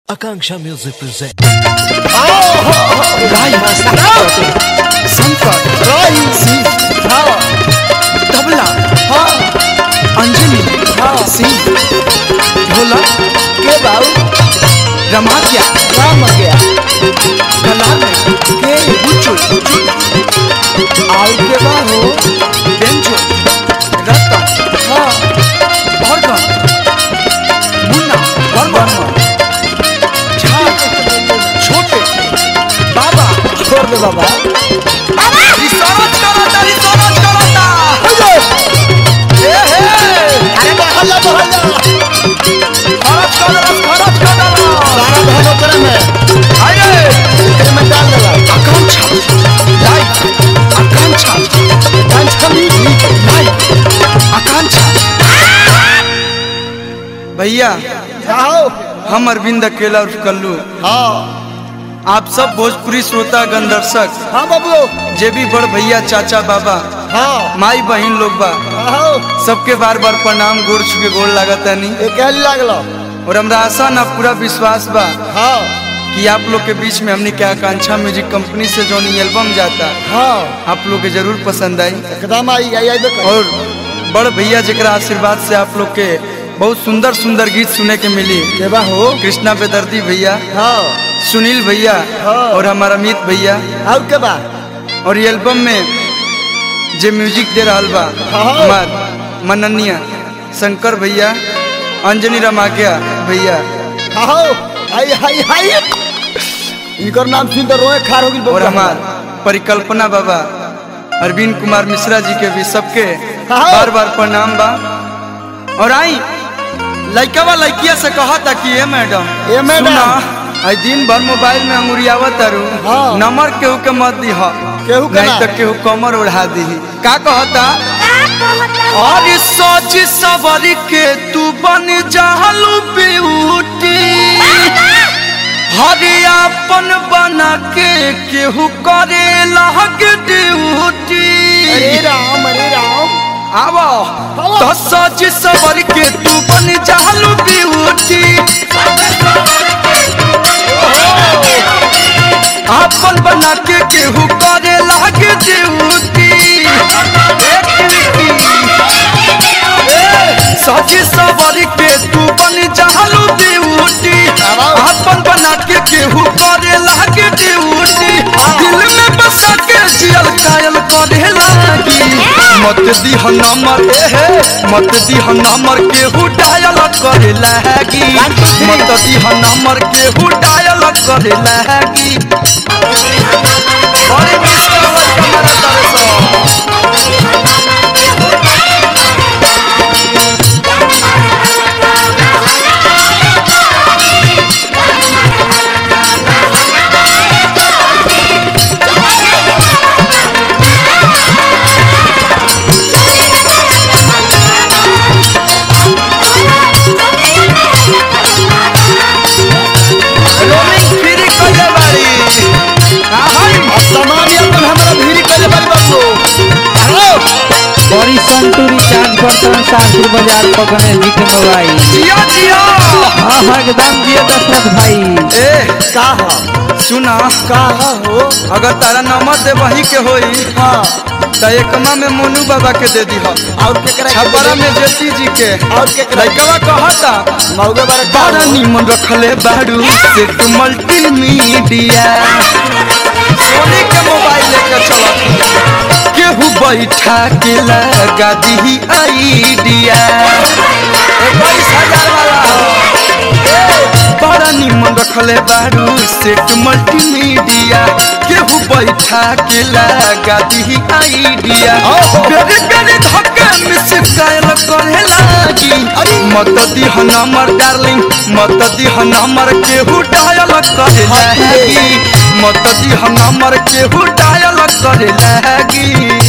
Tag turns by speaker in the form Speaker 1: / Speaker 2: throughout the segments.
Speaker 1: Akanksha Music presents
Speaker 2: Rai Sankar Rai Singh Tabla Anjali Singh ढोलक के बाऊ रमा गया कलाम के बुचुल आउ के बाहो बेंचो रत्ता भरगन मुन्ना वर्मा छोटे बाबा छोड़ दे बाबा रिसर्च करता हे अरे बहला खरच कर सारा बहनों करे में आइए तेरे में डाल देला आकांक्षा लाइक आकांक्षा म्यूजिक लाइक आकांक्षा भैया आओ हम अरविंद अकेला उर्फ कल्लू आप सब भोजपुरी श्रोता गण दर्शक बाबू जे भी बड़ भैया चाचा बाबा माई बहन लोग बा सबके बार बार प्रणाम गोड़ छुके गोड़ लागता नहीं और हमरा आशा ना पूरा विश्वास बा कि आप लोग के बीच में हमने क्या आकांक्षा म्यूजिक कंपनी से जो एल्बम जाता आप लोग के जरूर पसंद आई एकदम आई और बड़ भैया जरा आशीर्वाद से आप लोग के बहुत सुंदर सुंदर गीत सुने के मिली हो कृष्णा बेदर्दी भैया सुनील भैया और हमारा अमित भैया और ये एल्बम में जे म्यूजिक दे रहा बा हमार मननिया शंकर भैया अंजनी रमाकिया भैया इनकर नाम सुनकर रोए खार हो गई और हमार परिकल्पना बाबा अरविंद कुमार मिश्रा जी के भी सबके बार बार प्रणाम बा और आई लड़कवा लड़किया से कहा था कि ये मैडम आई दिन भर मोबाइल में अंगुरियावत तारू नंबर केहू के मत दी नहीं तो केहू कमर उड़ा दी का कहता और सोच सवर के तू बन जालू ब्यूटी हरियापन बना के केहू करे लग ड्यूटी अरे राम आवो तो सोच सवर के तू बन जालू ब्यूटी अपन बना के केहू करे लागे ड्यूटी सजी सवर के तू बन जालू ड्यूटी अपन बना के केहू करे लागे ड्यूटी दिल में बसा के जियल कायल करे लागी मत दीह नंबर केहू डायल करे लागी मत दीह नंबर केहू डायल करे लागी अरे मिस्टर हमारा
Speaker 3: शास्त्री बाजार पकड़े जी के मोबाइल एकदम जिया दशरथ भाई
Speaker 2: सुना हो अगर तारा नंबर दे वही के होई तो एकमा में मोनू बाबा के दे दी और छपरा में जेती जी के और लड़कवा कहता बड़ा निमन रखले बाड़ू सेट मल्टीमीडिया सोनी के मोबाइल लेकर चला केहू बैठा के लगा दी आइडिया 21,000 वाला बड़ा निमन रखले बारू सेट मल्टीमीडिया केहू बैठा के लगा दी आइडिया बेरे धक्का में शिकायत करे लागी मत दीह नंबर डार्लिंग मत दीह नंबर केहू डायल करे लागी मत दीह नंबर केहू डायल करे लागी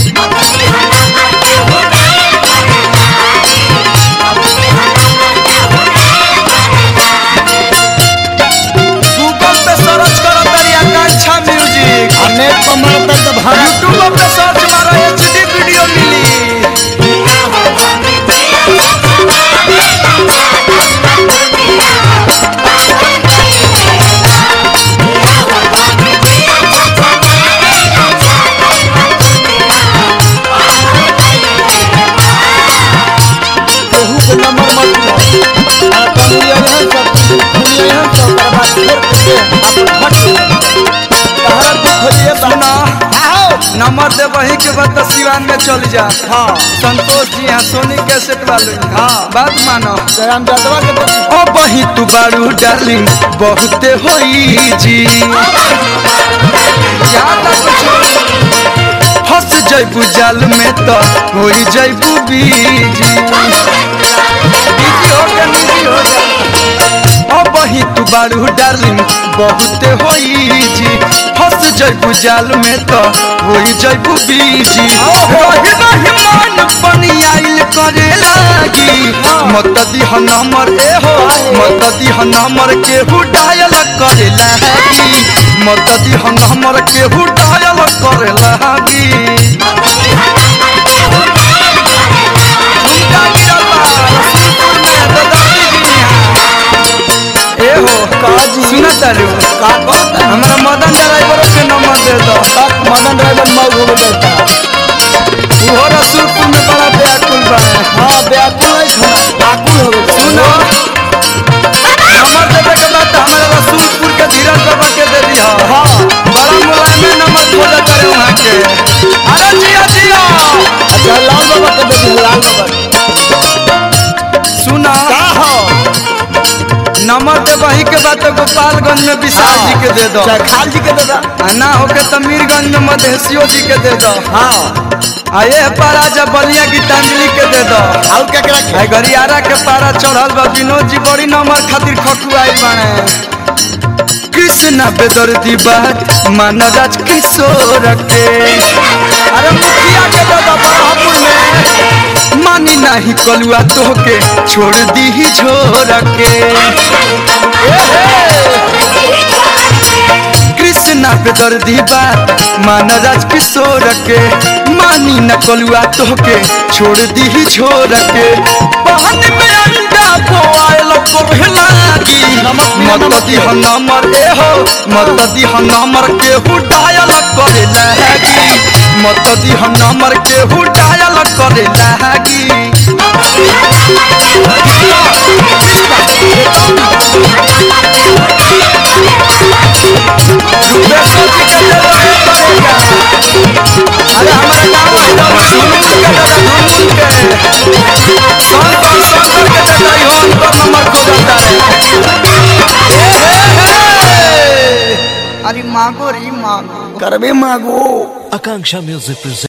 Speaker 2: गूगल पे सर्च करो तेरी आकांक्षा म्यूजिक नेट पर मारता तो यूट्यूब पे सर्च मारो एचडी वीडियो मिली सुना नंबर दे वही के बाद तो सिवान में चल जा। हाँ संतोष जी यहाँ सोनी कैसेट वाले। हाँ बात मानो ओ वही तू बारू डार्लिंग बहुते होई जी फंस जैबू जाल में तो हो जैबू बीजी ओ वही तू बारू डार्लिंग बहुते होई जी फंस जैबू जाल में तो हो जैबू बीजी रही रही मन बनी आइल करे लागी मत दिह नंबर ए हो मत दिह नंबर केहू डायल करे लागी मत दिह नंबर केहू डायल करे लागी सुना तारू हमारा मदन ड्राइवर के नंबर दे दो।
Speaker 1: मदन ड्राइवर मऊ हो जाता
Speaker 2: वो रसूलपुर में बड़ा व्याकुल बा।
Speaker 1: हाँ व्याकुल है व्याकुल हो गया।
Speaker 2: सुनो नंबर देवे के बाद हमारे रसूलपुर के धीरज बाबा के दे दिया। हाँ बड़ा मुलायम नंबर खोजा करे वहाँ के। अरे जिया जिया
Speaker 1: अच्छा लाल बाबा के दे दिया लाल बाबा।
Speaker 2: सुना नंबर दे वही के बाद गोपालगंज में विशाल जी के दे दो।
Speaker 1: खाल जी के दे दो
Speaker 2: ना होके तो मीरगंज में मधेसियो जी के दे दो।
Speaker 1: हाँ
Speaker 2: आये पारा जब बलिया गीतांजलि के दे दो।
Speaker 1: आउ क्या करे
Speaker 2: गरियारा के पारा चढ़ल बा विनोद जी बड़ी नंबर खातिर खकुआई बाणे। कृष्णा बेदर्दी बात मानराज किशोर के अरे मुखिया के दे दो बरहपुर में मानी नहीं कलुआ तोहके छोड़ दी ही झोर के। कृष्णा बेदर्दी बात मानराज किशोर के मानी न कलुआ तोहके छोड़ दी ही झोर के। बहन में अंडा बोआल कोहलागी मत दिह नंबर ए हो मत दिह नंबर केहू डायल करे लागी मत दिह नंबर केहू डायल करे लागी। अरे हमारे गाँव अरे मांगो री मांगो
Speaker 1: करबे मांगो।
Speaker 4: Akanksha Music presents